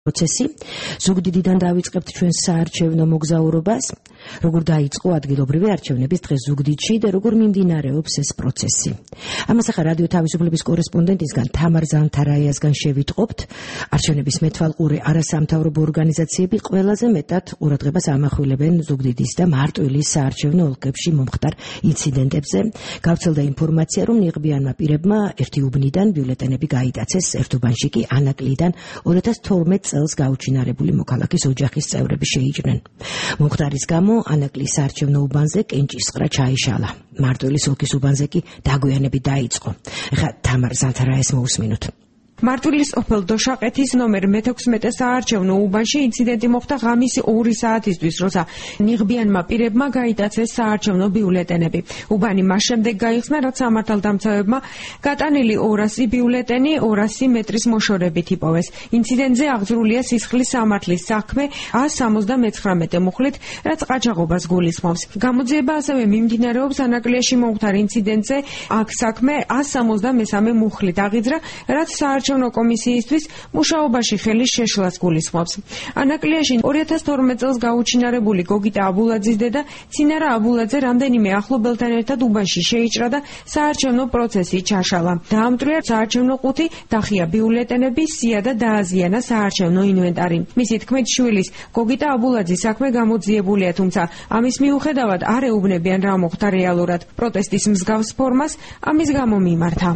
პროცესი. ზუგდიდიდან დავიწყებთ ჩვენს საარჩევნო მოგზაურობას, როგორ დაიწყო ადგილობრივი არჩევნების დღე ზუგდიდში და როგორ მიმდინარეობს ეს პროცესი. ამას ახლა რადიო თავისუფლების კორესპონდენტისგან თამარ ზანთარაიასგან შევიტყობთ. არჩევნების მეთვალყური არასამთავრობო ორგანიზაციები ყველაზე მეტად ყურადღებას ამახვილებენ ზუგდიდის და მარტვილის საარჩევნო ოლქებში მომხდარ ინციდენტებზე. გავრცელდა ინფორმაცია, რომ ნიღბიანმა პირებმა ერთი უბნიდან ბიულეტენები გაიტაცეს, ერთ უბანში კი ანაკლიდან 2012 წელს გაუჩინარებული მოქალაქის ოჯახის წევრები შეიჭრნენ. მომხდარის გამო ანაკლის საარჩევნო უბანზე კენჭისყრა ჩაიშალა. მარტვილის ოლქის უბანზე კი დაგვიანებით დაიწყო. ეხლა თამარ ზანთარაიას მოусმინოთ. მარტვილის ოფელ დოშაყეთის ნომერ მე-16 საარჩევნო უბანში ინციდენტი მოხდა ღამის 2 საათისთვის, როცა ნიღბიანმა პირებმა გაიტაცეს საარჩევნო ბიულეტენები. უბანი მას შემდეგ გაიხსნა, რაც სამართალდამცავებმა გატანილი 200 ბიულეტენი 200 მეტრის მოშორებით იპოვეს. ინციდენტზე აღძრულია სისხლის სამართლის საქმე 179 მუხლით, რაც ყაჩაღობას გულისხმობს. გამოძიება ასევე მიმდინარეობს ანაკლიაში მომხდარ ინციდენტზე, აქ საქმე 173 მუხლით აღიძრა, რაც საარჩევნო კომისიისთვის მუშაობაში ხელის შეშლას გულისხმობს. ანაკლიაში 2012 წელს გაუჩინარებული გოგიტა აბულაძის დედა ცინარა აბულაძე რამდენიმე ახლობელთან ერთად უბანში შეიჭრა და საარჩევნო პროცესი ჩაშალა. დაამტვრია საარჩევნო ყუთი, დახია ბიულეტენები, სია და დააზიანა საარჩევნო ინვენტარი. მისი თქმით, შვილის გოგიტა აბულაძის საქმე გამოძიებულია, თუმცა ამის მიუხედავად არ ეუბნებიან რა მოხდა რეალურად. პროტესტის მსგავს ფორმას ამის გამო მიმართა.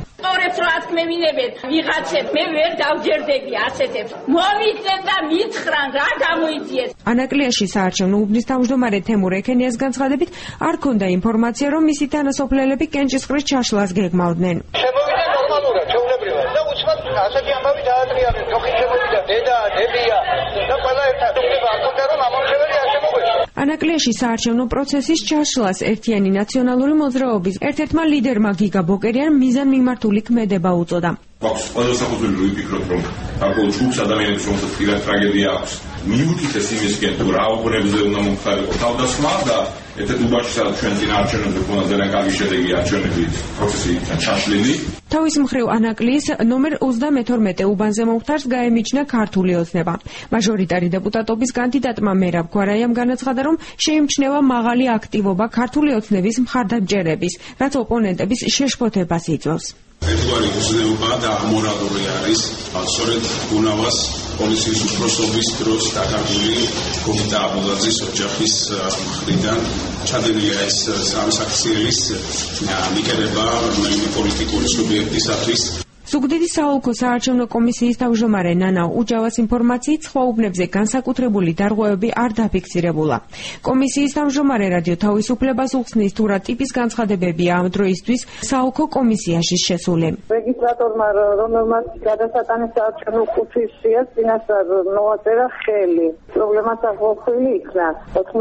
მე ვერ დავჯერდები ასეთებს. მოვიძენ და მითხრან რა გამოიწიეს. ანაკლიაში საარჩევნო უბნის თავმჯდომარე თემურ ექენიას განცხადებით, არ ქონდა ინფორმაცია, რომ მისი თანასოფლელები კენჭისყრის ჩაშლას გეგმავდნენ. შემოვიდა ნორმალურად, ჩვეულებრივად და უცბად ასეთი ამბავი დაატრიალეს. ჯოხი შემოვიდა, დედა, დებია და ყველა ერთად უხდება არ ქონდა რომ ამომრჩეველი არ შემოგვეშვა. ანაკლიაში საარჩევნო პროცესის ჩაშლას ერთიანი ნაციონალური მოძრაობის ერთ-ერთმა ლიდერმა გიგა ბოკერიან მიზანმიმართული ქმედება უწოდა. აქვს ყველა საფუძველი ვიფიქროთ, რომ გარკვეულ ჯგუფს ადამიანებს რომელსაც პირად ტრაგედია აქვს, მიუთითეს იმისკენ, თუ რა უბნებზე უნდა მომხდარიყო თავდასხმა და ერთ-ერთ უბანში სადაც ჩვენ წინა არჩევნებზე ქონდა ძალიან კარგი შედეგი არჩევნების პროცესი ჩაშლილი. თავის მხრივ ანაკლის ნომერ 32 უბანზე მომხდარს გაემიჩნა ქართული ოცნება. მაჟორიტარი დეპუტატობის კანდიდატმა მერაბ გვარაიამ განაცხადა, რომ შეიმჩნევა მაღალი აქტივობა ქართული ოცნების მხარდამჭერების, რაც ოპონენტების შეშფოთებას იწვევს. ერთგვარი უზნეობა და ამორალური არის, სწორედ უნავას პოლიციის უფროსობის დროს დაკარგული გოგიტა აბულაძის ოჯახის მხრიდან ჩადენილია ეს სამსაქციელის მიკერება რომელიმე პოლიტიკური სუბიექტისათვის. ზუგდიდის საოლქო საარჩევნო კომისიის თავმჯდომარე ნანა უჯავას ინფორმაციით, სხვა უბნებზე განსაკუთრებული დარღვევები არ დაფიქსირებულა. კომისიის თავმჯდომარე რადიო თავისუფლებას უხსნის, თუ რა ტიპის განცხადებებია ამ დროისთვის საოლქო კომისიაში შესული. რეგისტრატორმა, რომელმაც გადასატანის საარჩევნო ყუთის სიას წინასწარ მოაწერა ხელი. პრობლემაც აღოხვილი იქნა.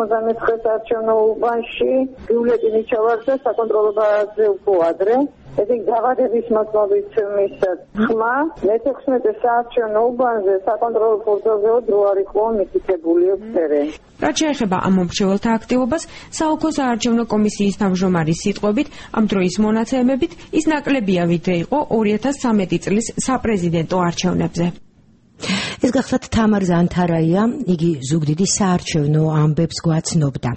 99 საარჩევნო უბანში ბიულეტენი ჩავარდა საკონტროლო ბაზაზე უფრო ადრე. ეს გავადების მოსმობის მისცა ხმა მე-16 საარჩევნო უბანზე საკონტროლო პუნქტზეო დრო არ იყო მითითებული votere. რაც შეეხება ამ მომრჩეველთა აქტივობას, საოლქო საარჩევნო კომისიის თავმჯდომარის სიტყვებით, ამ დროის მონაცემებით ის ნაკლებია, ვიდრე იყო 2013 წლის საპრეზიდენტო არჩევნებზე. ეს გახლავთ თამარ ზანთარაია, იგი ზუგდიდის საარჩევნო ამბებს გვაცნობდა.